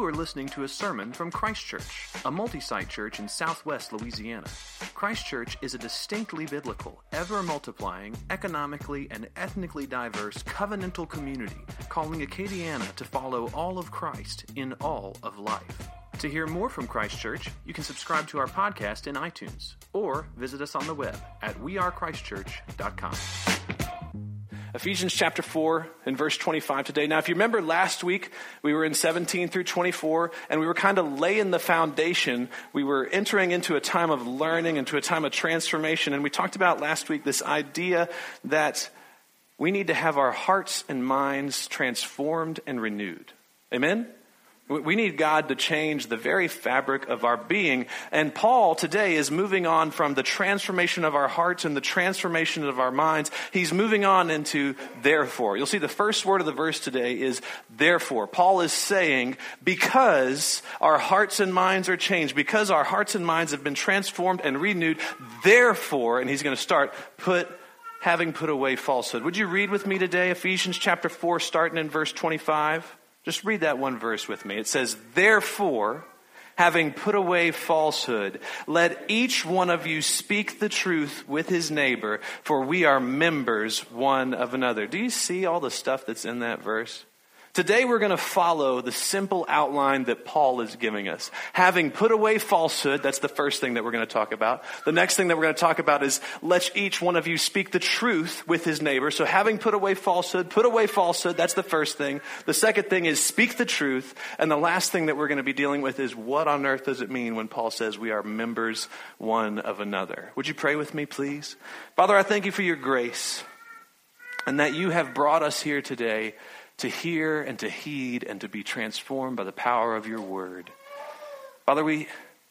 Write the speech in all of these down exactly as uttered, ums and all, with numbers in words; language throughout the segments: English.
are listening to a sermon from Christ Church, a multi-site church in southwest Louisiana. Christ Church is a distinctly biblical, ever-multiplying, economically and ethnically diverse covenantal community calling Acadiana to follow all of Christ in all of life. To hear more from Christ Church, you can subscribe to our podcast in iTunes or visit us on the web at we are christ church dot com. Ephesians chapter four and verse twenty-five today. Now, if you remember last week, we were in seventeen through twenty-four, and we were kind of laying the foundation. We were entering into a time of learning, into a time of transformation, and we talked about last week this idea that we need to have our hearts and minds transformed and renewed. Amen? We need God to change the very fabric of our being. And Paul today is moving on from the transformation of our hearts and the transformation of our minds. He's moving on into therefore. You'll see the first word of the verse today is therefore. Paul is saying because our hearts and minds are changed, because our hearts and minds have been transformed and renewed, therefore, and he's going to start, put having put away falsehood. Would you read with me today Ephesians chapter four, starting in verse twenty-five? Just read that one verse with me. It says, therefore, having put away falsehood, let each one of you speak the truth with his neighbor, for we are members one of another. Do you see all the stuff that's in that verse? Today we're going to follow the simple outline that Paul is giving us. Having put away falsehood, that's the first thing that we're going to talk about. The next thing that we're going to talk about is let each one of you speak the truth with his neighbor. So having put away falsehood, put away falsehood, that's the first thing. The second thing is speak the truth. And the last thing that we're going to be dealing with is what on earth does it mean when Paul says we are members one of another? Would you pray with me, please? Father, I thank you for your grace and that you have brought us here today to hear and to heed and to be transformed by the power of your word. Father, we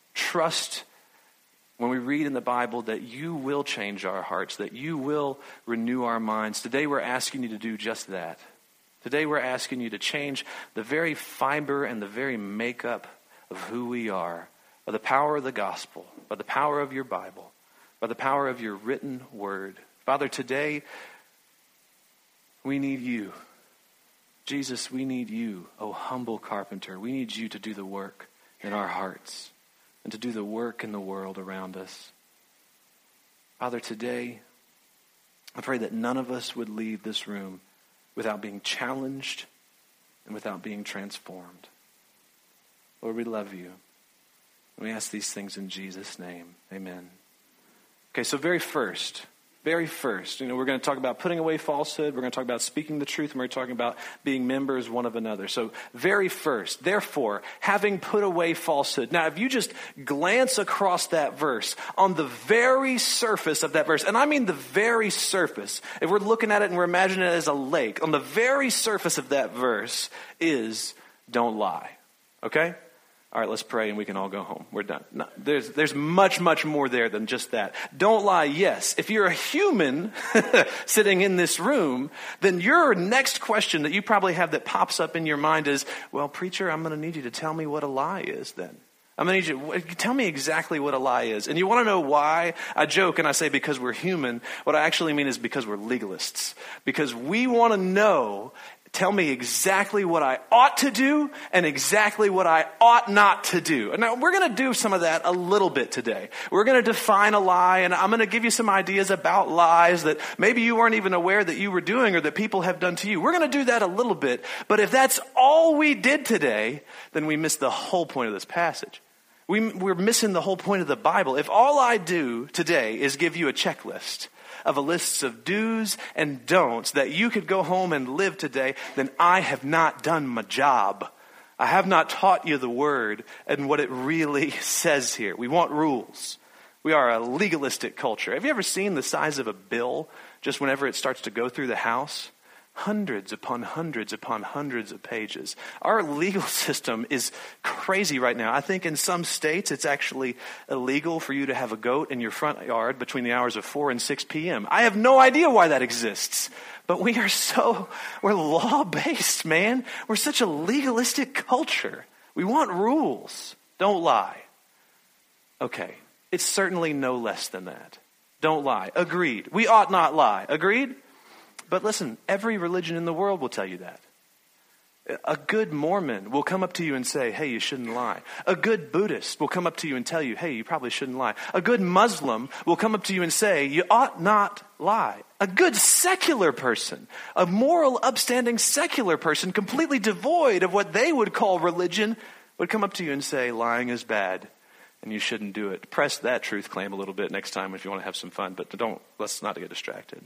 trust when we read in the Bible that you will change our hearts, that you will renew our minds. Today we're asking you to do just that. Today we're asking you to change the very fiber and the very makeup of who we are by the power of the gospel, by the power of your Bible, by the power of your written word. Father, today we need you. Jesus, we need you, O humble carpenter. We need you to do the work in our hearts and to do the work in the world around us. Father, today, I pray that none of us would leave this room without being challenged and without being transformed. Lord, we love you. And we ask these things in Jesus' name. Amen. Okay, so very first... Very first, you know, we're going to talk about putting away falsehood. We're going to talk about speaking the truth, and we're talking about being members one of another. So very first, therefore, having put away falsehood. Now, if you just glance across that verse, on the very surface of that verse, and I mean the very surface, if we're looking at it and we're imagining it as a lake, on the very surface of that verse is don't lie. Okay? All right, let's pray and we can all go home. We're done. No, there's there's much, much more there than just that. Don't lie, yes. If you're a human sitting in this room, then your next question that you probably have that pops up in your mind is, well, preacher, I'm going to need you to tell me what a lie is then. I'm going to need you to tell me exactly what a lie is. And you want to know why? I joke and I say because we're human. What I actually mean is because we're legalists. Because we want to know, tell me exactly what I ought to do and exactly what I ought not to do. Now, we're going to do some of that a little bit today. We're going to define a lie, and I'm going to give you some ideas about lies that maybe you weren't even aware that you were doing or that people have done to you. We're going to do that a little bit. But if that's all we did today, then we missed the whole point of this passage. We, we're missing the whole point of the Bible. If all I do today is give you a checklist of a list of do's and don'ts that you could go home and live today, then I have not done my job. I have not taught you the word and what it really says here. We want rules. We are a legalistic culture. Have you ever seen the size of a bill just whenever it starts to go through the house? Hundreds upon hundreds upon hundreds of pages. Our legal system is crazy right now. I think in some states it's actually illegal for you to have a goat in your front yard between the hours of four and six p.m. I have no idea why that exists. But we are so, we're law-based, man. We're such a legalistic culture. We want rules. Don't lie. Okay, it's certainly no less than that. Don't lie. Agreed. We ought not lie. Agreed? But listen, every religion in the world will tell you that. A good Mormon will come up to you and say, hey, you shouldn't lie. A good Buddhist will come up to you and tell you, hey, you probably shouldn't lie. A good Muslim will come up to you and say, you ought not lie. A good secular person, a moral, upstanding secular person, completely devoid of what they would call religion, would come up to you and say, lying is bad and you shouldn't do it. Press that truth claim a little bit next time if you want to have some fun, but don't, let's not get distracted.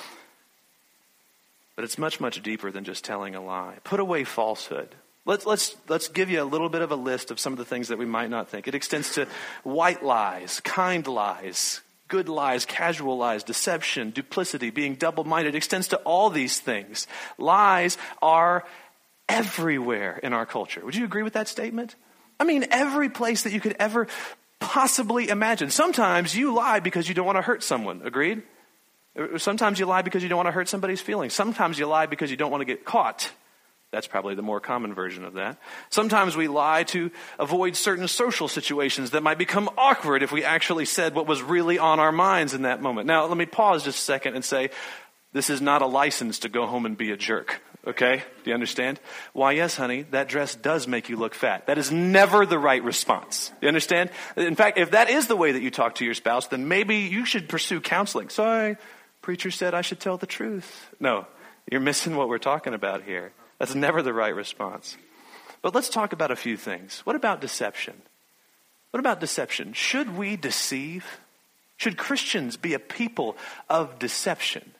But it's much, much deeper than just telling a lie. Put away falsehood. Let's, let's, let's give you a little bit of a list of some of the things that we might not think. It extends to white lies, kind lies, good lies, casual lies, deception, duplicity, being double-minded. It extends to all these things. Lies are everywhere in our culture. Would you agree with that statement? I mean, every place that you could ever possibly imagine. Sometimes you lie because you don't want to hurt someone. Agreed? Sometimes you lie because you don't want to hurt somebody's feelings. Sometimes you lie because you don't want to get caught. That's probably the more common version of that. Sometimes we lie to avoid certain social situations that might become awkward if we actually said what was really on our minds in that moment. Now, let me pause just a second and say, this is not a license to go home and be a jerk. Okay? Do you understand? Why, yes, honey, that dress does make you look fat. That is never the right response. You understand? In fact, if that is the way that you talk to your spouse, then maybe you should pursue counseling. Sorry, preacher said I should tell the truth. No, you're missing what we're talking about here. That's never the right response. But let's talk about a few things. What about deception? What about deception? Should we deceive? Should Christians be a people of deception?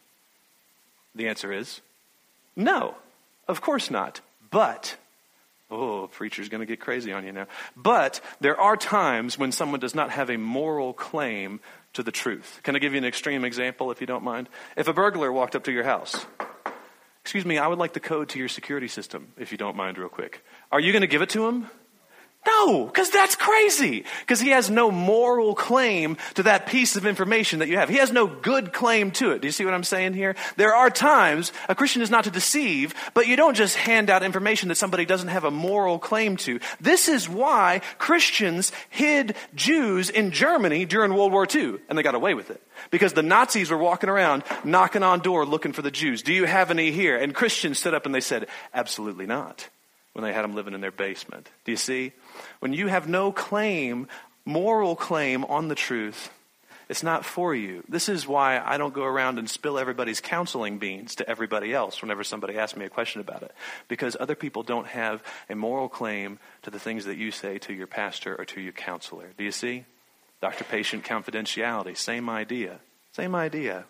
The answer is no, of course not. But, oh, preacher's going to get crazy on you now. But there are times when someone does not have a moral claim to the truth. Can I give you an extreme example, if you don't mind? If a burglar walked up to your house, excuse me, I would like the code to your security system, if you don't mind, real quick. Are you going to give it to him? No, because that's crazy. Because he has no moral claim to that piece of information that you have. He has no good claim to it. Do you see what I'm saying here? There are times a Christian is not to deceive, but you don't just hand out information that somebody doesn't have a moral claim to. This is why Christians hid Jews in Germany during World War Two, and they got away with it. Because the Nazis were walking around, knocking on door, looking for the Jews. Do you have any here? And Christians stood up and they said, absolutely not, when they had them living in their basement. Do you see? When you have no claim, moral claim on the truth, it's not for you. This is why I don't go around and spill everybody's counseling beans to everybody else whenever somebody asks me a question about it. Because other people don't have a moral claim to the things that you say to your pastor or to your counselor. Do you see? Doctor-patient confidentiality, same idea. Same idea.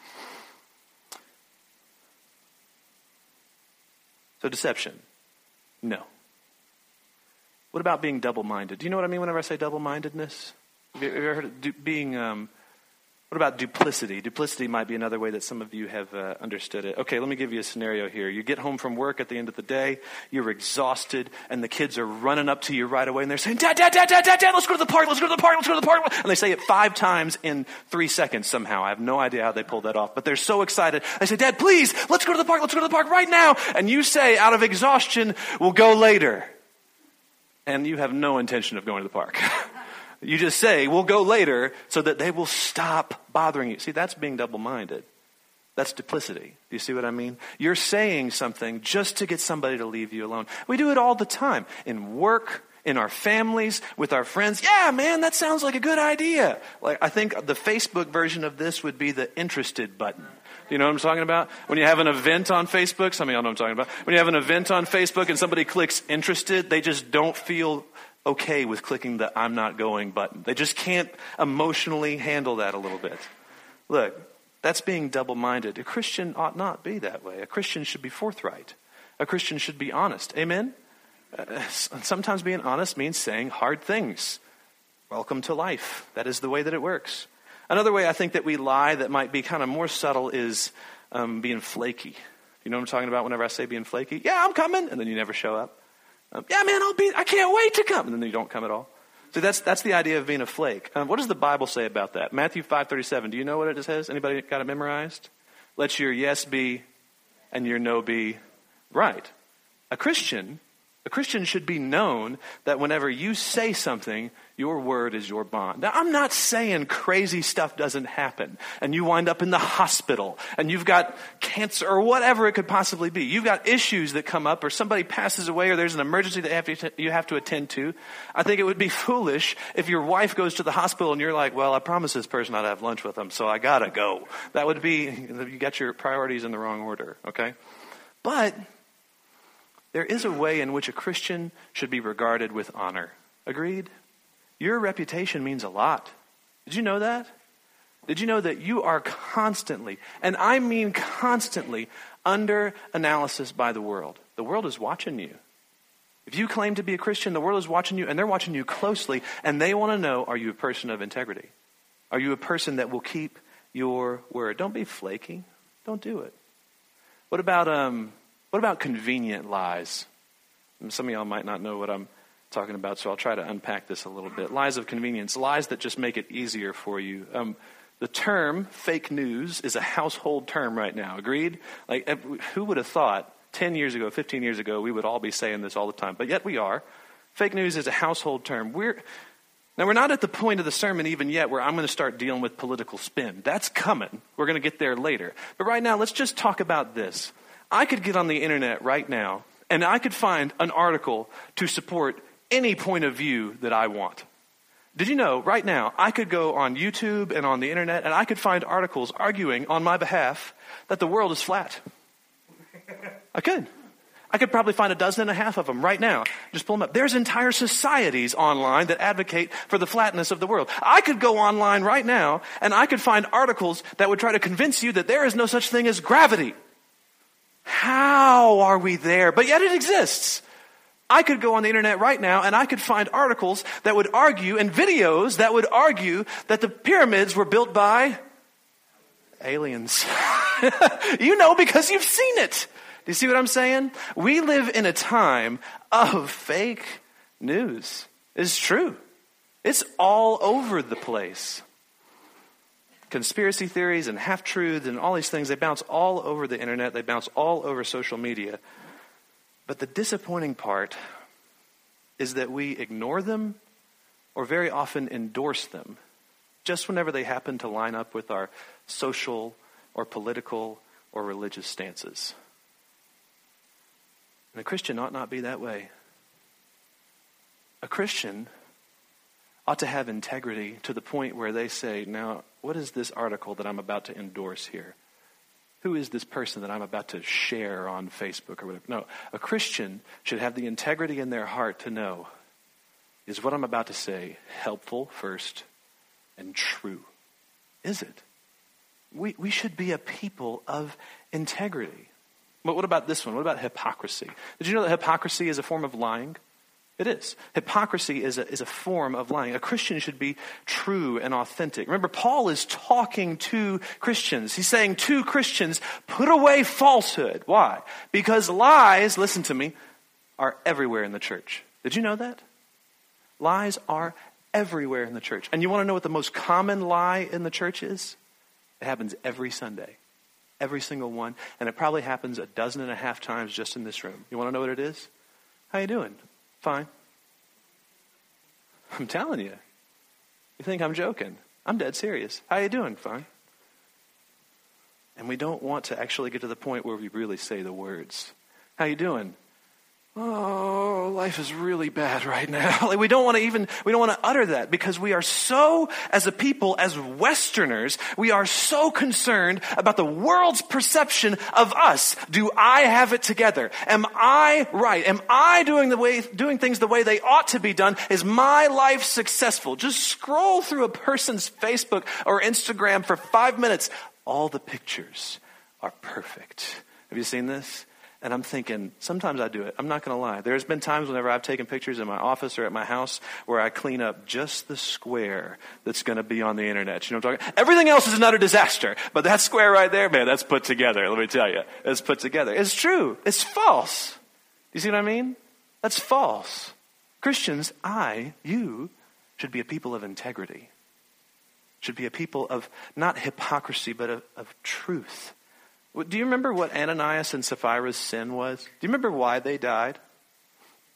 So deception, no. What about being double-minded? Do you know what I mean whenever I say double-mindedness? Have you ever heard of du- being, um, what about duplicity? Duplicity might be another way that some of you have uh, understood it. Okay, let me give you a scenario here. You get home from work at the end of the day, you're exhausted, and the kids are running up to you right away, and they're saying, Dad, Dad, Dad, Dad, Dad, Dad, let's go to the park, let's go to the park, let's go to the park. And they say it five times in three seconds somehow. I have no idea how they pulled that off, but they're so excited. They say, Dad, please, let's go to the park, let's go to the park right now. And you say, out of exhaustion, we'll go later. And you have no intention of going to the park. You just say, we'll go later, so that they will stop bothering you. See, that's being double-minded. That's duplicity. Do you see what I mean? You're saying something just to get somebody to leave you alone. We do it all the time. In work, in our families, with our friends. Yeah, man, that sounds like a good idea. Like, I think the Facebook version of this would be the interested button. You know what I'm talking about? When you have an event on Facebook, some of y'all know what I'm talking about. When you have an event on Facebook and somebody clicks interested, they just don't feel okay with clicking the I'm not going button. They just can't emotionally handle that a little bit. Look, that's being double-minded. A Christian ought not be that way. A Christian should be forthright. A Christian should be honest. Amen? Uh, sometimes being honest means saying hard things. Welcome to life. That is the way that it works. Another way I think that we lie that might be kind of more subtle is um, being flaky. You know what I'm talking about whenever I say being flaky? Yeah, I'm coming. And then you never show up. Um, yeah, man, I'll be, I can't wait to come. And then you don't come at all. So that's that's the idea of being a flake. Um, what does the Bible say about that? Matthew five thirty-seven. Do you know what it says? Anybody got it memorized? Let your yes be and your no be right. A Christian A Christian should be known that whenever you say something, your word is your bond. Now, I'm not saying crazy stuff doesn't happen and you wind up in the hospital and you've got cancer or whatever it could possibly be. You've got issues that come up or somebody passes away or there's an emergency that you have to, you have to attend to. I think it would be foolish if your wife goes to the hospital and you're like, well, I promised this person I'd have lunch with them, so I gotta go. That would be, you got your priorities in the wrong order, okay? But there is a way in which a Christian should be regarded with honor. Agreed? Your reputation means a lot. Did you know that? Did you know that you are constantly, and I mean constantly, under analysis by the world? The world is watching you. If you claim to be a Christian, the world is watching you, and they're watching you closely, and they want to know, are you a person of integrity? Are you a person that will keep your word? Don't be flaky. Don't do it. What about um? What about convenient lies? And some of y'all might not know what I'm talking about, so I'll try to unpack this a little bit. Lies of convenience, lies that just make it easier for you. Um, the term fake news is a household term right now. Agreed? Like, who would have thought ten years ago, fifteen years ago, we would all be saying this all the time, but yet we are. Fake news is a household term. We're Now, we're not at the point of the sermon even yet where I'm going to start dealing with political spin. That's coming. We're going to get there later. But right now, let's just talk about this. I could get on the internet right now and I could find an article to support any point of view that I want. Did you know right now I could go on YouTube and on the internet and I could find articles arguing on my behalf that the world is flat? I could. I could probably find a dozen and a half of them right now. Just pull them up. There's entire societies online that advocate for the flatness of the world. I could go online right now and I could find articles that would try to convince you that there is no such thing as gravity. How are we there? But yet it exists. I could go on the internet right now and I could find articles that would argue and videos that would argue that the pyramids were built by aliens. You know, because you've seen it. Do you see what I'm saying? We live in a time of fake news. It's true. It's all over the place. Conspiracy theories and half-truths and all these things, they bounce all over the internet. They bounce all over social media. But the disappointing part is that we ignore them or very often endorse them just whenever they happen to line up with our social or political or religious stances. And a Christian ought not be that way. A Christian ought to have integrity to the point where they say, now, what is this article that I'm about to endorse here? Who is this person that I'm about to share on Facebook or whatever? No, a Christian should have the integrity in their heart to know, is what I'm about to say helpful first and true? Is it? We, we should be a people of integrity. But what about this one? What about hypocrisy? Did you know that hypocrisy is a form of lying? It is. Hypocrisy is a, is a form of lying. A Christian should be true and authentic. Remember, Paul is talking to Christians. He's saying to Christians, put away falsehood. Why? Because lies, listen to me, are everywhere in the church. Did you know that? Lies are everywhere in the church. And you want to know what the most common lie in the church is? It happens every Sunday. Every single one. And it probably happens a dozen and a half times just in this room. You want to know what it is? How you doing? Fine. I'm telling you. You think I'm joking? I'm dead serious. How you doing? Fine. And we don't want to actually get to the point where we really say the words. How you doing? Oh, life is really bad right now. Like we don't want to even, we don't want to utter that because we are so, as a people, as Westerners, we are so concerned about the world's perception of us. Do I have it together? Am I right? Am I doing the way, doing things the way they ought to be done? Is my life successful? Just scroll through a person's Facebook or Instagram for five minutes. All the pictures are perfect. Have you seen this? And I'm thinking, sometimes I do it. I'm not going to lie. There's been times whenever I've taken pictures in my office or at my house where I clean up just the square that's going to be on the internet. You know what I'm talking about? Everything else is an utter disaster. But that square right there, man, that's put together. Let me tell you. It's put together. It's true. It's false. You see what I mean? That's false. Christians, I, you, should be a people of integrity. Should be a people of not hypocrisy, but of, of truth. Do you remember what Ananias and Sapphira's sin was? Do you remember why they died?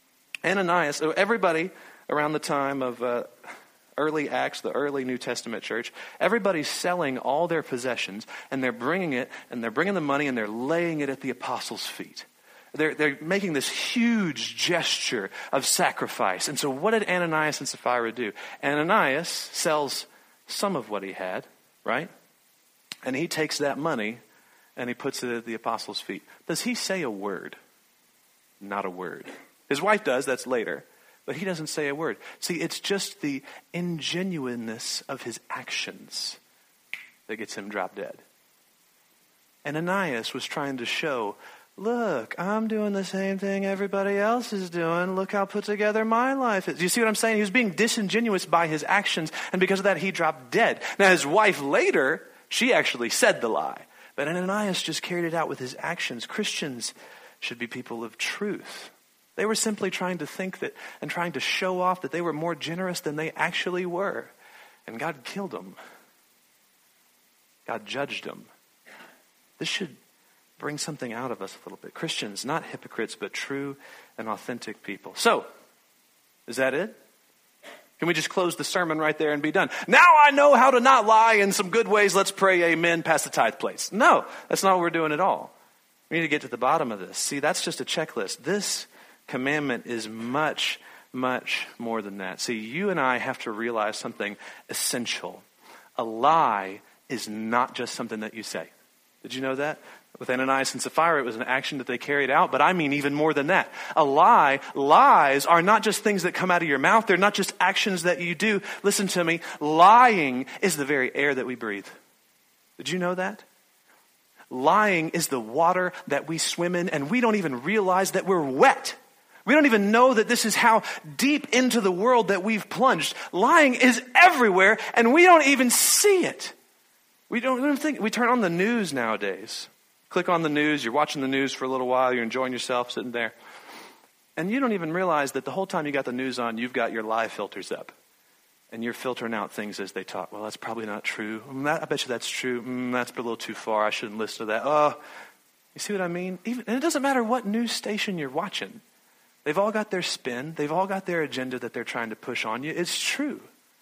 Ananias, so everybody around the time of uh, early Acts, the early New Testament church, everybody's selling all their possessions, and they're bringing it, and they're bringing the money, and they're laying it at the apostles' feet. They're, they're making this huge gesture of sacrifice. And so what did Ananias and Sapphira do? Ananias sells some of what he had, right? And he takes that money and he puts it at the apostles' feet. Does he say a word? Not a word. His wife does, that's later. But he doesn't say a word. See, it's just the ingenuineness of his actions that gets him drop dead. Ananias was trying to show, look, I'm doing the same thing everybody else is doing. Look how put together my life is. Do you see what I'm saying? He was being disingenuous by his actions, and because of that, he dropped dead. Now, his wife later, she actually said the lie. But Ananias just carried it out with his actions. Christians should be people of truth. They were simply trying to think that and trying to show off that they were more generous than they actually were. And God killed them. God judged them. This should bring something out of us a little bit. Christians, not hypocrites, but true and authentic people. So, is that it? Can we just close the sermon right there and be done? Now I know how to not lie in some good ways. Let's pray amen, pass the tithe place. No, that's not what we're doing at all. We need to get to the bottom of this. See, that's just a checklist. This commandment is much, much more than that. See, you and I have to realize something essential. A lie is not just something that you say. Did you know that? With Ananias and Sapphira, it was an action that they carried out, but I mean even more than that. A lie, lies are not just things that come out of your mouth. They're not just actions that you do. Listen to me. Lying is the very air that we breathe. Did you know that? Lying is the water that we swim in, and we don't even realize that we're wet. We don't even know that this is how deep into the world that we've plunged. Lying is everywhere, and we don't even see it. We don't even think. We turn on the news nowadays. Click on the news. You're watching the news for a little while. You're enjoying yourself sitting there. And you don't even realize that the whole time you got the news on, you've got your lie filters up. And you're filtering out things as they talk. Well, that's probably not true. Mm, that, I bet you that's true. Mm, that's a little too far. I shouldn't listen to that. Oh, you see what I mean? Even, and it doesn't matter what news station you're watching. They've all got their spin. They've all got their agenda that they're trying to push on you. It's true.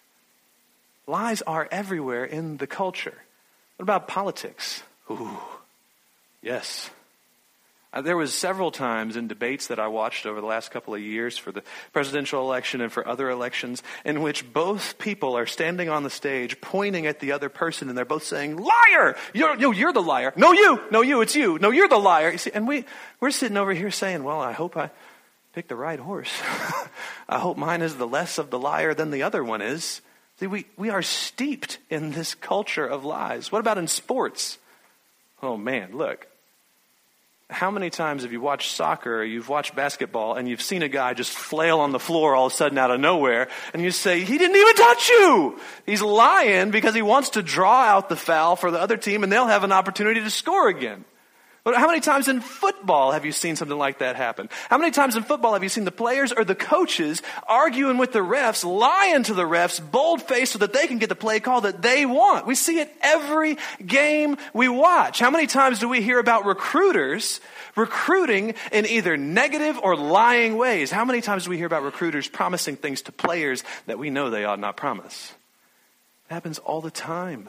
Lies are everywhere in the culture. What about politics? Ooh, yes. Uh, there was several times in debates that I watched over the last couple of years for the presidential election and for other elections in which both people are standing on the stage pointing at the other person and they're both saying, liar! You're, you're, you're the liar. No, you. No, you. It's you. No, you're the liar. You see, and we, we're sitting over here saying, well, I hope I picked the right horse. I hope mine is the less of the liar than the other one is. See, we, we are steeped in this culture of lies. What about in sports? Oh man, look. How many times have you watched soccer or you've watched basketball and you've seen a guy just flail on the floor all of a sudden out of nowhere and you say, he didn't even touch you. He's lying because he wants to draw out the foul for the other team and they'll have an opportunity to score again. But how many times in football have you seen something like that happen? How many times in football have you seen the players or the coaches arguing with the refs, lying to the refs, bold-faced so that they can get the play call that they want? We see it every game we watch. How many times do we hear about recruiters recruiting in either negative or lying ways? How many times do we hear about recruiters promising things to players that we know they ought not promise? It happens all the time.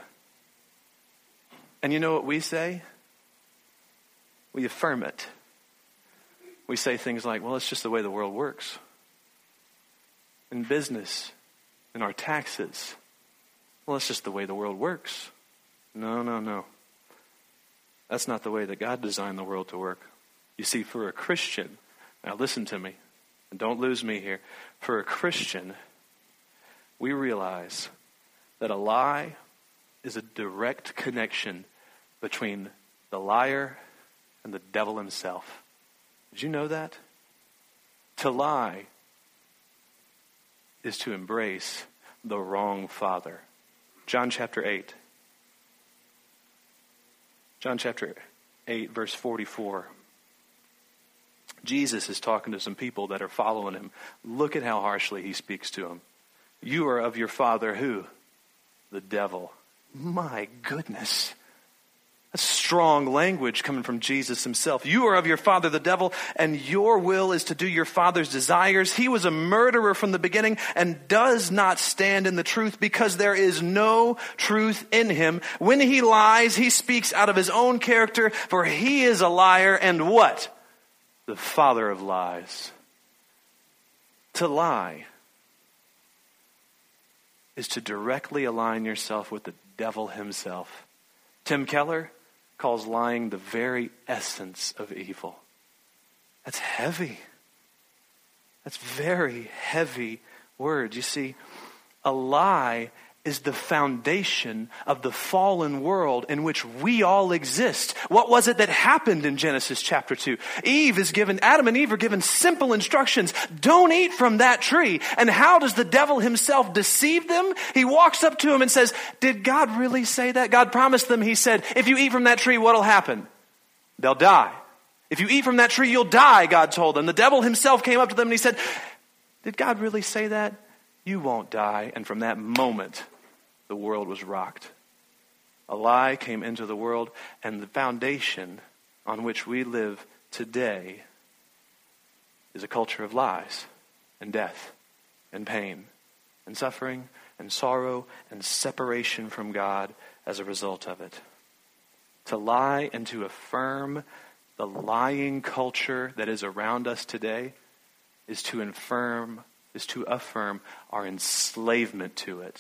And you know what we say? We affirm it. We say things like, well, it's just the way the world works. In business, in our taxes, well, it's just the way the world works. No, no, no. That's not the way that God designed the world to work. You see, for a Christian, now listen to me, and don't lose me here. For a Christian, we realize that a lie is a direct connection between the liar and the devil himself. Did you know that? To lie is to embrace the wrong father. John chapter eight. John chapter eight, verse forty-four. Jesus is talking to some people that are following him. Look at how harshly he speaks to them. You are of your father who? The devil. My goodness. That's strong language coming from Jesus himself. You are of your father, the devil, and your will is to do your father's desires. He was a murderer from the beginning and does not stand in the truth because there is no truth in him. When he lies, he speaks out of his own character, for he is a liar and what? The father of lies. To lie is to directly align yourself with the devil himself. Tim Keller calls lying the very essence of evil. That's heavy. That's very heavy words. You see, a lie is the foundation of the fallen world in which we all exist. What was it that happened in Genesis chapter two? Eve is given, Adam and Eve are given simple instructions. Don't eat from that tree. And how does the devil himself deceive them? He walks up to him and says, did God really say that? God promised them, he said, if you eat from that tree, what'll happen? They'll die. If you eat from that tree, you'll die, God told them. The devil himself came up to them and he said, did God really say that? You won't die. And from that moment, the world was rocked. A lie came into the world, and the foundation on which we live today is a culture of lies and death and pain and suffering and sorrow and separation from God as a result of it. To lie and to affirm the lying culture that is around us today is to affirm, is to affirm our enslavement to it.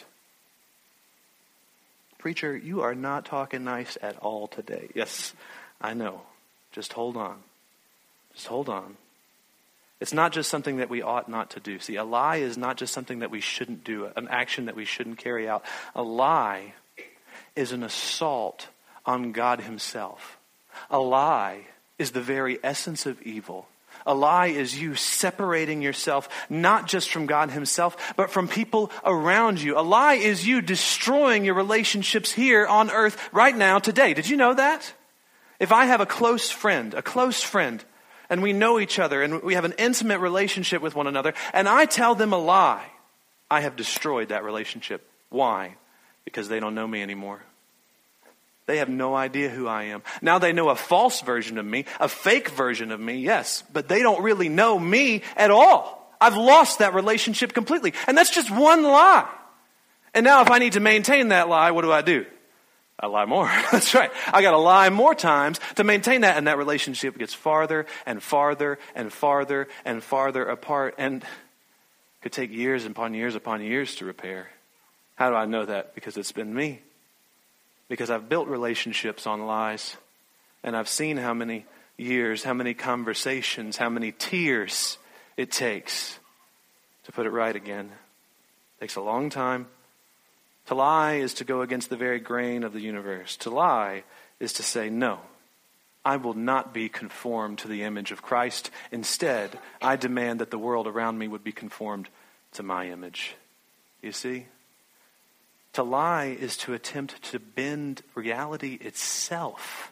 Preacher, you are not talking nice at all today. Yes, I know. Just hold on. Just hold on. It's not just something that we ought not to do. See, a lie is not just something that we shouldn't do, an action that we shouldn't carry out. A lie is an assault on God himself. A lie is the very essence of evil. A lie is you separating yourself not just from God himself, but from people around you. A lie is you destroying your relationships here on earth right now, today. Did you know that? If I have a close friend, a close friend, and we know each other, and we have an intimate relationship with one another, and I tell them a lie, I have destroyed that relationship. Why? Because they don't know me anymore. They have no idea who I am. Now they know a false version of me, a fake version of me, yes, but they don't really know me at all. I've lost that relationship completely. And that's just one lie. And now if I need to maintain that lie, what do I do? I lie more. That's right. I got to lie more times to maintain that. And that relationship gets farther and farther and farther and farther apart. And it could take years upon years upon years to repair. How do I know that? Because it's been me. Because I've built relationships on lies. And I've seen how many years, how many conversations, how many tears it takes to put it right again. It takes a long time. To lie is to go against the very grain of the universe. To lie is to say, no, I will not be conformed to the image of Christ. Instead, I demand that the world around me would be conformed to my image. You see? To lie is to attempt to bend reality itself.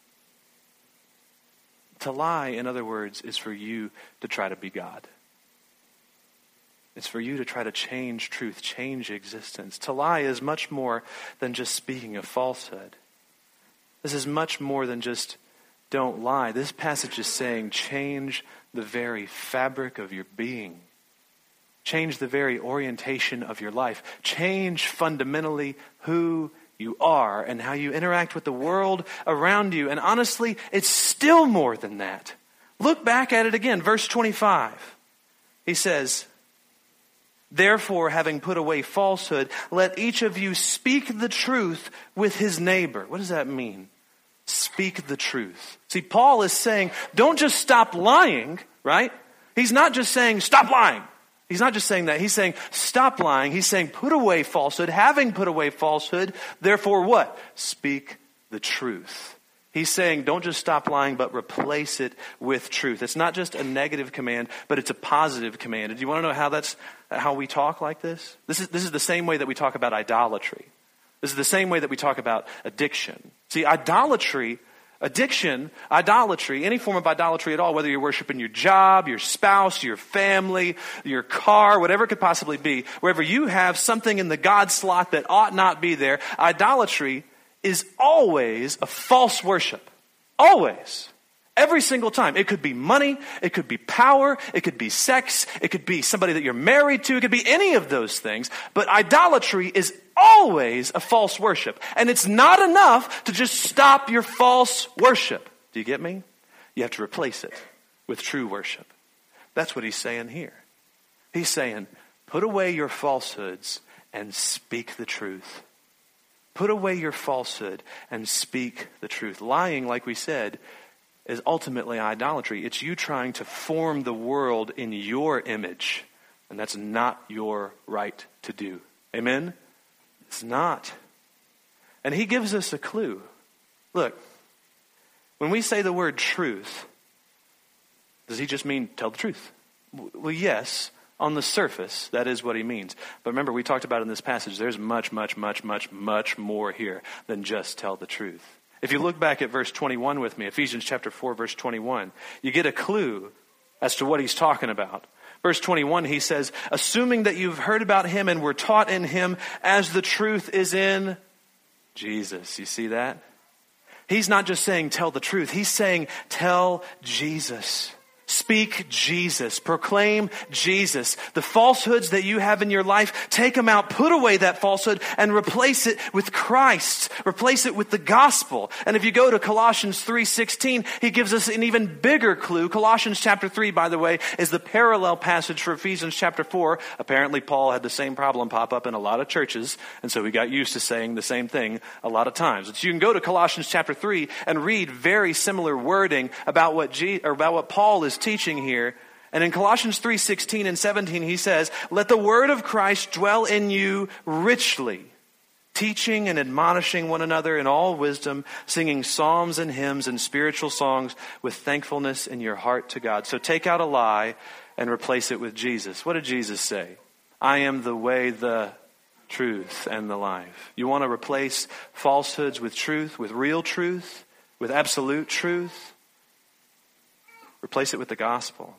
To lie, in other words, is for you to try to be God. It's for you to try to change truth, change existence. To lie is much more than just speaking a falsehood. This is much more than just don't lie. This passage is saying change the very fabric of your being. Change the very orientation of your life. Change fundamentally who you are and how you interact with the world around you. And honestly, it's still more than that. Look back at it again. Verse twenty-five. He says, therefore, having put away falsehood, let each of you speak the truth with his neighbor. What does that mean? Speak the truth. See, Paul is saying, don't just stop lying, right? He's not just saying, stop lying. He's not just saying that. He's saying, stop lying. He's saying, put away falsehood. Having put away falsehood, therefore what? Speak the truth. He's saying, don't just stop lying, but replace it with truth. It's not just a negative command, but it's a positive command. Do you want to know how that's how we talk like this? This is this is the same way that we talk about idolatry. This is the same way that we talk about addiction. See, idolatry, addiction, idolatry, any form of idolatry at all, whether you're worshiping your job, your spouse, your family, your car, whatever it could possibly be, wherever you have something in the God slot that ought not be there, idolatry is always a false worship. Always. Every single time. It could be money, it could be power, it could be sex, it could be somebody that you're married to, it could be any of those things. But idolatry is always a false worship. And it's not enough to just stop your false worship. Do you get me? You have to replace it with true worship. That's what he's saying here. He's saying, put away your falsehoods and speak the truth. Put away your falsehood and speak the truth. Lying, like we said, is ultimately idolatry. It's you trying to form the world in your image. And that's not your right to do. Amen? It's not. And he gives us a clue. Look, when we say the word truth, does he just mean tell the truth? Well, yes, on the surface, that is what he means. But remember, we talked about in this passage, there's much, much, much, much, much more here than just tell the truth. If you look back at verse twenty-one with me, Ephesians chapter four, verse twenty-one, you get a clue as to what he's talking about. Verse twenty-one, he says, assuming that you've heard about him and were taught in him as the truth is in Jesus. You see that? He's not just saying tell the truth. He's saying tell Jesus. Speak Jesus. Proclaim Jesus. The falsehoods that you have in your life, take them out, put away that falsehood, and replace it with Christ. Replace it with the gospel. And if you go to Colossians three sixteen, he gives us an even bigger clue. Colossians chapter three, by the way, is the parallel passage for Ephesians chapter four. Apparently, Paul had the same problem pop up in a lot of churches, and so he got used to saying the same thing a lot of times. So you can go to Colossians chapter three and read very similar wording about what G, or about what Paul is teaching here. And in Colossians three sixteen and seventeen, he says, let the word of Christ dwell in you richly, teaching and admonishing one another in all wisdom, singing psalms and hymns and spiritual songs with thankfulness in your heart to God. So take out a lie and replace it with Jesus. What did Jesus say? I am the way, the truth, and the life. You want to replace falsehoods with truth, with real truth, with absolute truth? Replace it with the gospel.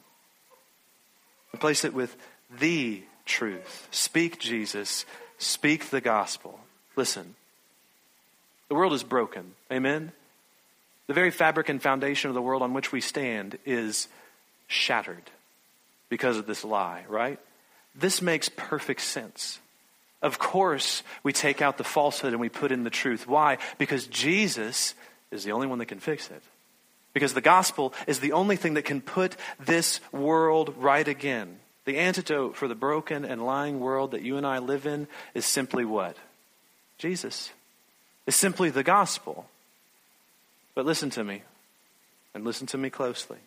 Replace it with the truth. Speak Jesus. Speak the gospel. Listen, the world is broken. Amen? The very fabric and foundation of the world on which we stand is shattered because of this lie, right? This makes perfect sense. Of course, we take out the falsehood and we put in the truth. Why? Because Jesus is the only one that can fix it. Because the gospel is the only thing that can put this world right again. The antidote for the broken and lying world that you and I live in is simply what? Jesus. It's simply the gospel. But listen to me, and listen to me closely.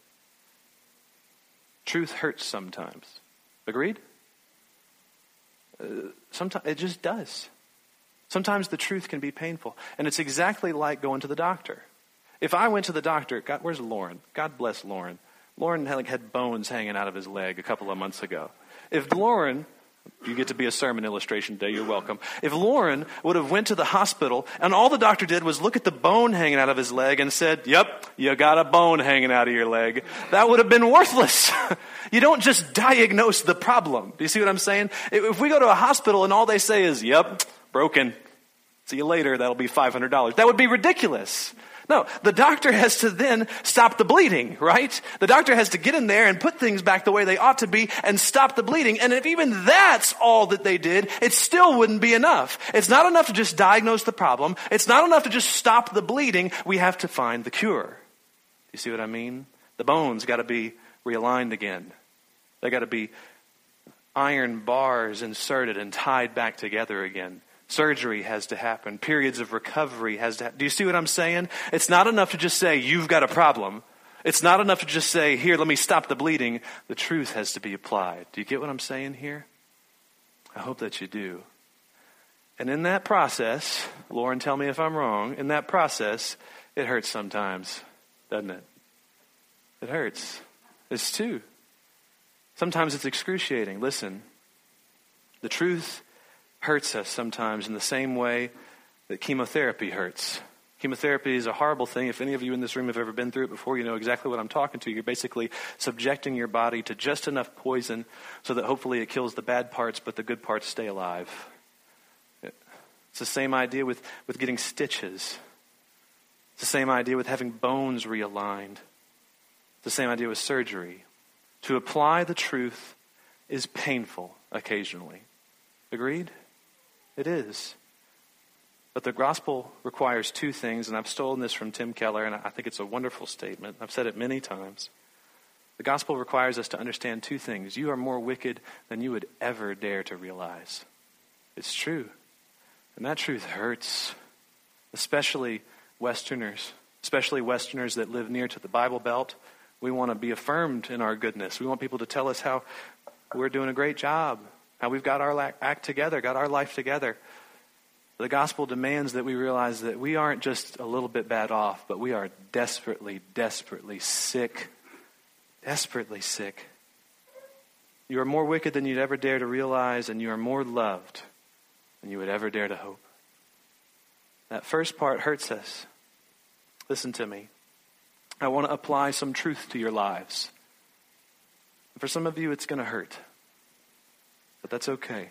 Truth hurts sometimes. Agreed? Uh, sometimes it just does. Sometimes the truth can be painful. And it's exactly like going to the doctor. If I went to the doctor, God, where's Lauren? God bless Lauren. Lauren had, like, had bones hanging out of his leg a couple of months ago. If Lauren, you get to be a sermon illustration today, you're welcome. If Lauren would have went to the hospital and all the doctor did was look at the bone hanging out of his leg and said, yep, you got a bone hanging out of your leg, that would have been worthless. You don't just diagnose the problem. Do you see what I'm saying? If we go to a hospital and all they say is, yep, broken, see you later, that'll be five hundred dollars. That would be ridiculous. No, the doctor has to then stop the bleeding, right? The doctor has to get in there and put things back the way they ought to be and stop the bleeding. And if even that's all that they did, it still wouldn't be enough. It's not enough to just diagnose the problem. It's not enough to just stop the bleeding. We have to find the cure. You see what I mean? The bones got to be realigned again. They got to be iron bars inserted and tied back together again. Surgery has to happen. Periods of recovery has to happen. Do you see what I'm saying? It's not enough to just say, you've got a problem. It's not enough to just say, here, let me stop the bleeding. The truth has to be applied. Do you get what I'm saying here? I hope that you do. And in that process, Lauren, tell me if I'm wrong, in that process, it hurts sometimes, doesn't it? It hurts. It's too. Sometimes it's excruciating. Listen, the truth hurts us sometimes in the same way that chemotherapy hurts. Chemotherapy is a horrible thing. If any of you in this room have ever been through it before, you know exactly what I'm talking to. You're basically subjecting your body to just enough poison so that hopefully it kills the bad parts, but the good parts stay alive. It's the same idea with, with getting stitches. It's the same idea with having bones realigned. It's the same idea with surgery. To apply the truth is painful occasionally. Agreed? It is. But the gospel requires two things, and I've stolen this from Tim Keller, and I think it's a wonderful statement. I've said it many times. The gospel requires us to understand two things. You are more wicked than you would ever dare to realize. It's true. And that truth hurts, especially Westerners, especially Westerners that live near to the Bible Belt. We want to be affirmed in our goodness. We want people to tell us how we're doing a great job, how we've got our act together, got our life together. The gospel demands that we realize that we aren't just a little bit bad off, but we are desperately, desperately sick. Desperately sick. You are more wicked than you'd ever dare to realize, and you are more loved than you would ever dare to hope. That first part hurts us. Listen to me. I want to apply some truth to your lives. For some of you, it's going to hurt. But that's okay.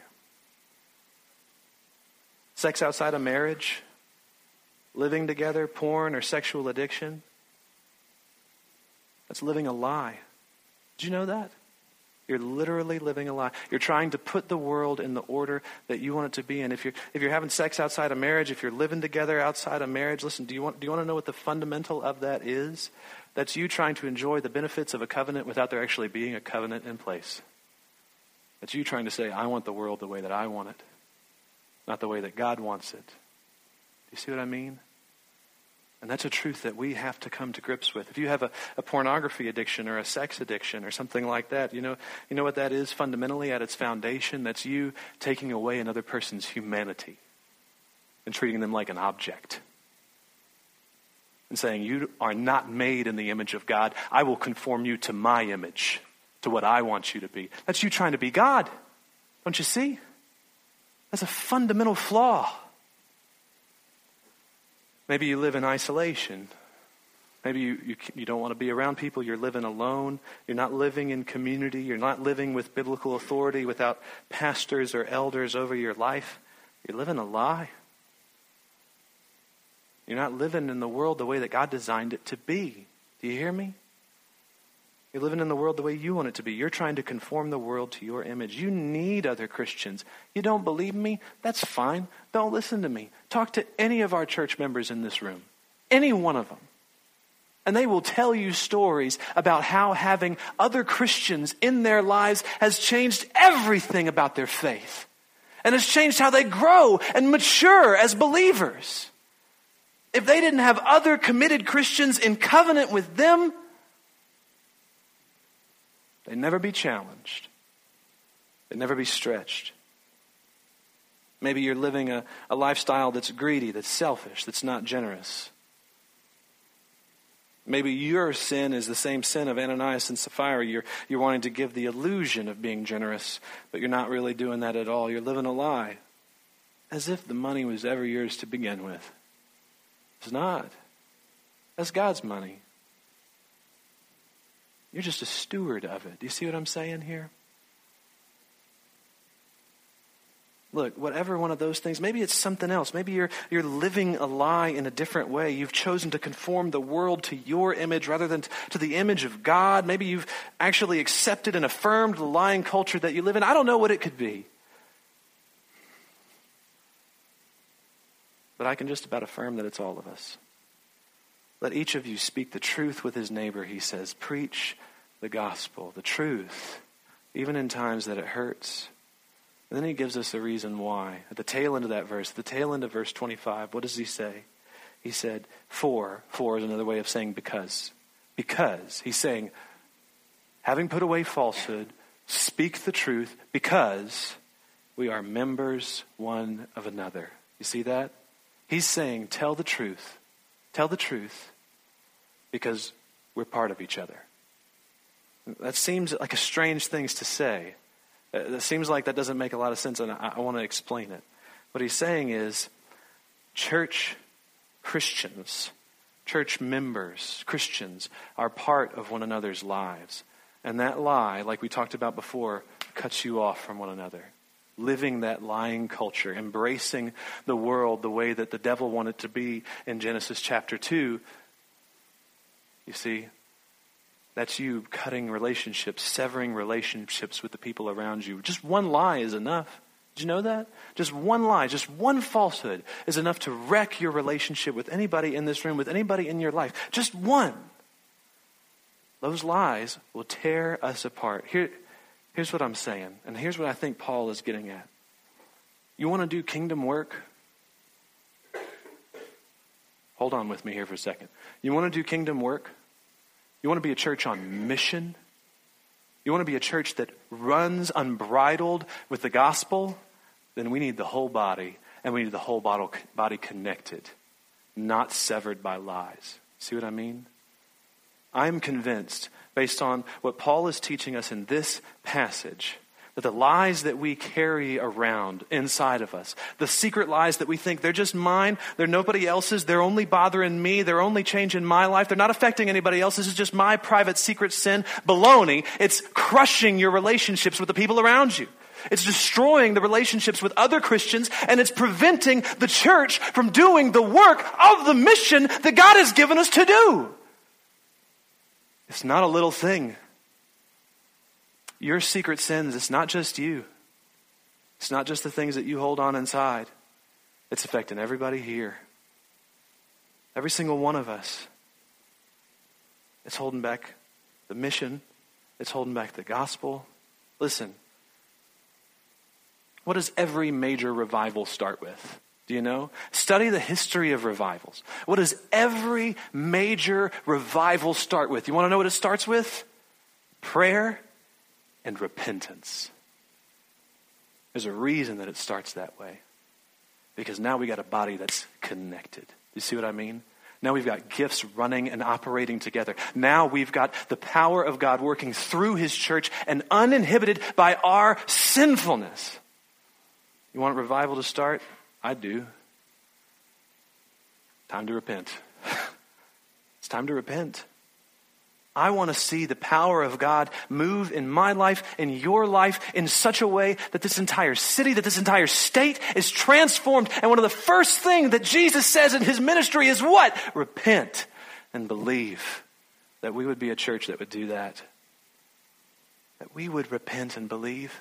Sex outside of marriage, living together, porn, or sexual addiction, that's living a lie. Did you know that? You're literally living a lie. You're trying to put the world in the order that you want it to be in. If you're if you're having sex outside of marriage, if you're living together outside of marriage, listen, do you want do you want to know what the fundamental of that is? That's you trying to enjoy the benefits of a covenant without there actually being a covenant in place. That's you trying to say, I want the world the way that I want it, not the way that God wants it. Do you see what I mean? And that's a truth that we have to come to grips with. If you have a, a pornography addiction or a sex addiction or something like that, you know, you know what that is fundamentally at its foundation? That's you taking away another person's humanity and treating them like an object. And saying, you are not made in the image of God. I will conform you to my image, to what I want you to be. That's you trying to be God. Don't you see? That's a fundamental flaw. Maybe you live in isolation. Maybe you, you, you don't want to be around people. You're living alone. You're not living in community. You're not living with biblical authority without pastors or elders over your life. You're living a lie. You're not living in the world the way that God designed it to be. Do you hear me? You're living in the world the way you want it to be. You're trying to conform the world to your image. You need other Christians. You don't believe me? That's fine. Don't listen to me. Talk to any of our church members in this room. Any one of them. And they will tell you stories about how having other Christians in their lives has changed everything about their faith. And has changed how they grow and mature as believers. If they didn't have other committed Christians in covenant with them, they'd never be challenged. They'd never be stretched. Maybe you're living a, a lifestyle that's greedy, that's selfish, that's not generous. Maybe your sin is the same sin of Ananias and Sapphira. You're, you're wanting to give the illusion of being generous, but you're not really doing that at all. You're living a lie, as if the money was ever yours to begin with. It's not. That's God's money. You're just a steward of it. Do you see what I'm saying here? Look, whatever one of those things, maybe it's something else. Maybe you're you're living a lie in a different way. You've chosen to conform the world to your image rather than to the image of God. Maybe you've actually accepted and affirmed the lying culture that you live in. I don't know what it could be. But I can just about affirm that it's all of us. Let each of you speak the truth with his neighbor, he says. Preach the gospel, the truth, even in times that it hurts. And then he gives us a reason why. At the tail end of that verse, at the tail end of verse twenty-five, what does he say? He said, for, for is another way of saying because. Because, he's saying, having put away falsehood, speak the truth because we are members one of another. You see that? He's saying, tell the truth. Tell the truth because we're part of each other. That seems like a strange thing to say. It seems like that doesn't make a lot of sense, and I, I want to explain it. What he's saying is, church Christians, church members, Christians, are part of one another's lives. And that lie, like we talked about before, cuts you off from one another. living that lying culture, embracing the world the way that the devil wanted to be in Genesis chapter two, you see, that's you cutting relationships, severing relationships with the people around you. Just one lie is enough. Did you know that? Just one lie, just one falsehood is enough to wreck your relationship with anybody in this room, with anybody in your life. Just one. Those lies will tear us apart. Here, here's what I'm saying, and here's what I think Paul is getting at. You want to do kingdom work? Hold on with me here for a second. You want to do kingdom work? You want to be a church on mission? You want to be a church that runs unbridled with the gospel? Then we need the whole body, and we need the whole body connected, not severed by lies. See what I mean? I'm convinced, based on what Paul is teaching us in this passage, that the lies that we carry around inside of us, the secret lies that we think they're just mine, they're nobody else's, they're only bothering me, they're only changing my life, they're not affecting anybody else, this is just my private secret sin. Baloney. It's crushing your relationships with the people around you. It's destroying the relationships with other Christians, and it's preventing the church from doing the work of the mission that God has given us to do. It's not a little thing. Your secret sins, it's not just you. It's not just the things that you hold on inside. It's affecting everybody here. Every single one of us. It's holding back the mission. It's holding back the gospel. Listen. What does every major revival start with? Do you know? Study the history of revivals. What does every major revival start with? You want to know what it starts with? Prayer and repentance. There's a reason that it starts that way. Because now we got a body that's connected. You see what I mean? Now we've got gifts running and operating together. Now we've got the power of God working through his church and uninhibited by our sinfulness. You want revival to start? I do. Time to repent. It's time to repent. I want to see the power of God move in my life, in your life, in such a way that this entire city, that this entire state is transformed. And one of the first things that Jesus says in his ministry is what? Repent and believe. That we would be a church that would do that. That we would repent and believe.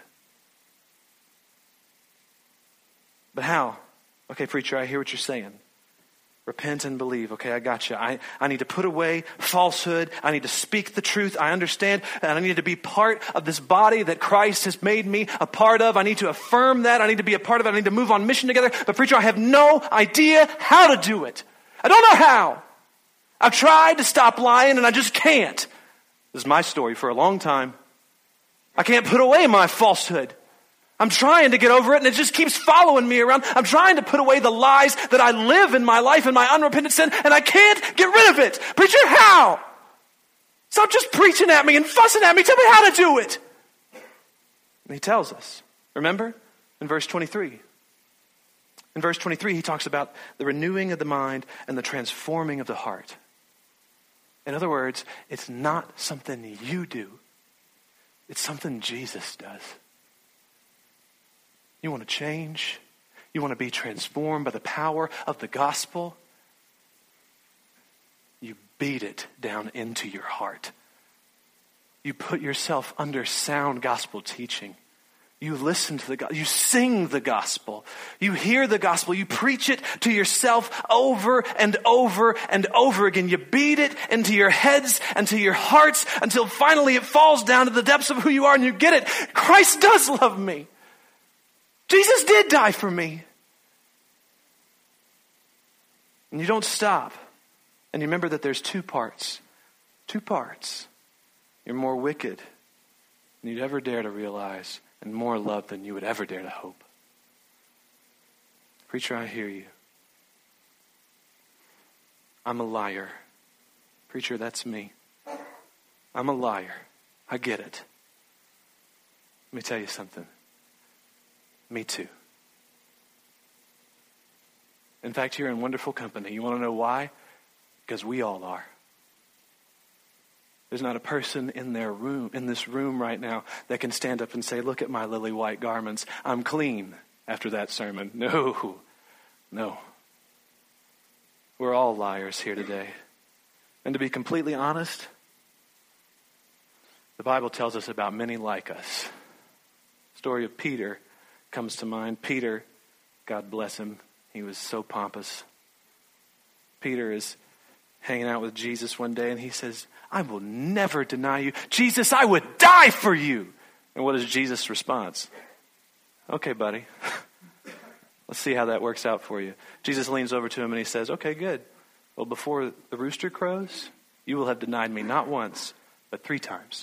But how? Okay, preacher, I hear what you're saying. Repent and believe. Okay, I got you. I, I need to put away falsehood. I need to speak the truth. I understand. And I need to be part of this body that Christ has made me a part of. I need to affirm that. I need to be a part of it. I need to move on mission together. But preacher, I have no idea how to do it. I don't know how. I've tried to stop lying and I just can't. This is my story for a long time. I can't put away my falsehood. I'm trying to get over it and it just keeps following me around. I'm trying to put away the lies that I live in my life and my unrepentant sin, and I can't get rid of it. Preacher, how? Stop just preaching at me and fussing at me. Tell me how to do it. And he tells us, remember, in verse twenty-three. In verse twenty-three, he talks about the renewing of the mind and the transforming of the heart. In other words, it's not something you do. It's something Jesus does. You want to change? You want to be transformed by the power of the gospel? You beat it down into your heart. You put yourself under sound gospel teaching. You listen to the gospel. You sing the gospel. You hear the gospel. You preach it to yourself over and over and over again. You beat it into your heads and to your hearts until finally it falls down to the depths of who you are and you get it. Christ does love me. Jesus did die for me. And you don't stop. And you remember that there's two parts. Two parts. You're more wicked than you'd ever dare to realize, and more loved than you would ever dare to hope. Preacher, I hear you. I'm a liar. Preacher, that's me. I'm a liar. I get it. Let me tell you something. Me too. In fact, you're in wonderful company. You want to know why? Because we all are. There's not a person in their room, in this room right now, that can stand up and say, look at my lily white garments. I'm clean after that sermon. No, no. We're all liars here today. And to be completely honest, the Bible tells us about many like us. The story of Peter comes to mind. Peter, God bless him, he was so pompous. Peter is hanging out with Jesus one day and he says, I will never deny you. Jesus, I would die for you. And what is Jesus' response? Okay, buddy. Let's see how that works out for you. Jesus leans over to him and he says, okay, good. Well, before the rooster crows, you will have denied me not once, but three times.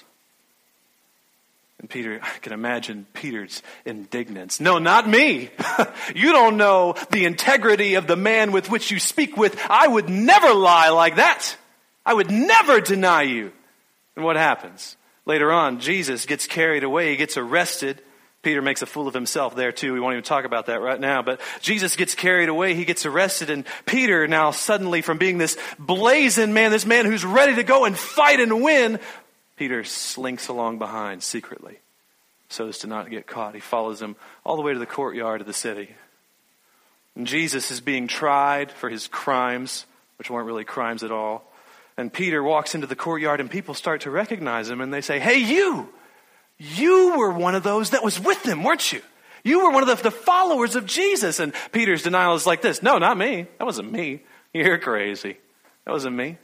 And Peter, I can imagine Peter's indignance. No, not me. You don't know the integrity of the man with which you speak with. I would never lie like that. I would never deny you. And what happens? Later on, Jesus gets carried away. He gets arrested. Peter makes a fool of himself there too. We won't even talk about that right now. But Jesus gets carried away. He gets arrested. And Peter now suddenly, from being this blazing man, this man who's ready to go and fight and win, Peter slinks along behind secretly so as to not get caught. He follows him all the way to the courtyard of the city. And Jesus is being tried for his crimes, which weren't really crimes at all. And Peter walks into the courtyard and people start to recognize him and they say, hey, you, you were one of those that was with him, weren't you? You were one of the, the followers of Jesus. And Peter's denial is like this. No, not me. That wasn't me. You're crazy. That wasn't me.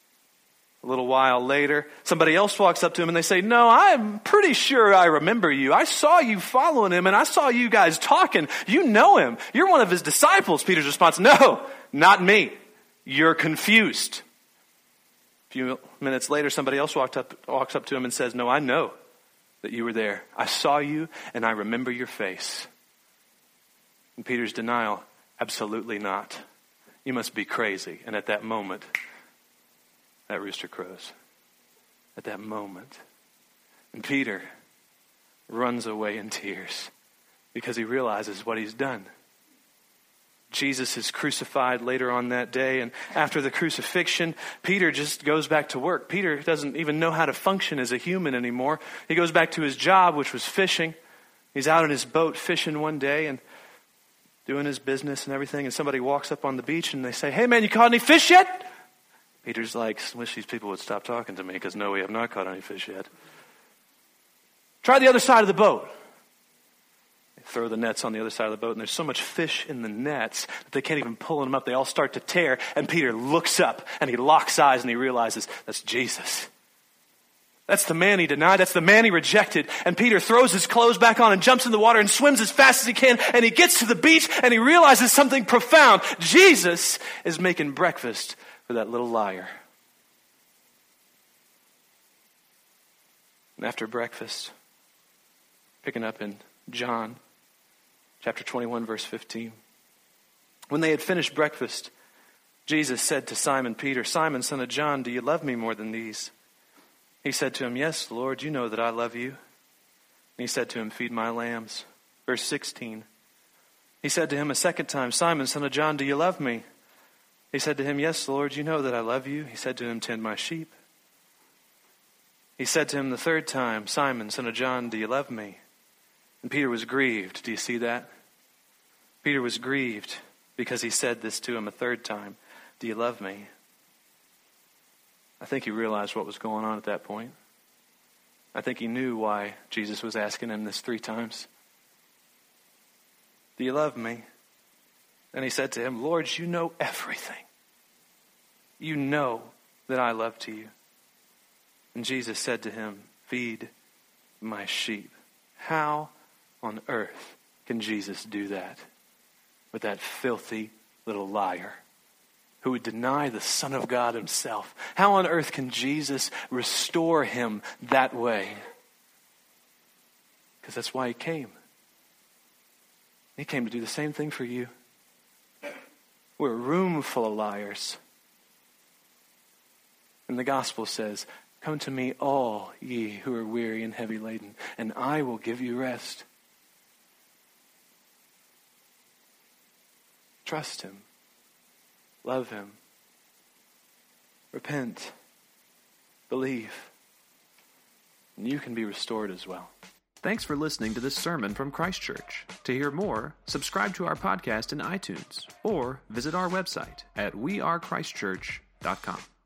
A little while later, somebody else walks up to him and they say, no, I'm pretty sure I remember you. I saw you following him and I saw you guys talking. You know him. You're one of his disciples. Peter's response, no, not me. You're confused. A few minutes later, somebody else walked up, walks up to him and says, no, I know that you were there. I saw you and I remember your face. And Peter's denial, absolutely not. You must be crazy. And at that moment, that rooster crows. At that moment. And Peter runs away in tears because he realizes what he's done. Jesus is crucified later on that day, and after the crucifixion, Peter just goes back to work. Peter doesn't even know how to function as a human anymore. He goes back to his job, which was fishing. He's out in his boat fishing one day and doing his business and everything, and somebody walks up on the beach and they say, hey man, you caught any fish yet? Peter's like, I wish these people would stop talking to me because no, we have not caught any fish yet. Try the other side of the boat. They throw the nets on the other side of the boat and there's so much fish in the nets that they can't even pull them up. They all start to tear and Peter looks up and he locks eyes and he realizes that's Jesus. That's the man he denied. That's the man he rejected. And Peter throws his clothes back on and jumps in the water and swims as fast as he can. And he gets to the beach and he realizes something profound. Jesus is making breakfast for that little liar. And after breakfast, picking up in John chapter twenty-one, verse fifteen. When they had finished breakfast, Jesus said to Simon Peter, Simon, son of John, do you love me more than these? He said to him, yes, Lord, you know that I love you. And he said to him, feed my lambs. Verse sixteen. He said to him a second time, Simon, son of John, do you love me? He said to him, yes, Lord, you know that I love you. He said to him, tend my sheep. He said to him the third time, Simon, son of John, do you love me? And Peter was grieved. Do you see that? Peter was grieved because he said this to him a third time. Do you love me? I think he realized what was going on at that point. I think he knew why Jesus was asking him this three times. Do you love me? And he said to him, Lord, you know everything. You know that I love to you. And Jesus said to him, feed my sheep. How on earth can Jesus do that with that filthy little liar who would deny the Son of God himself? How on earth can Jesus restore him that way? Because that's why he came. He came to do the same thing for you. We're a room full of liars. And the gospel says, come to me all ye who are weary and heavy laden, and I will give you rest. Trust him. Love him. Repent. believe, and you can be restored as well. Thanks for listening to this sermon from Christ Church. To hear more, subscribe to our podcast in iTunes or visit our website at we are christ church dot com.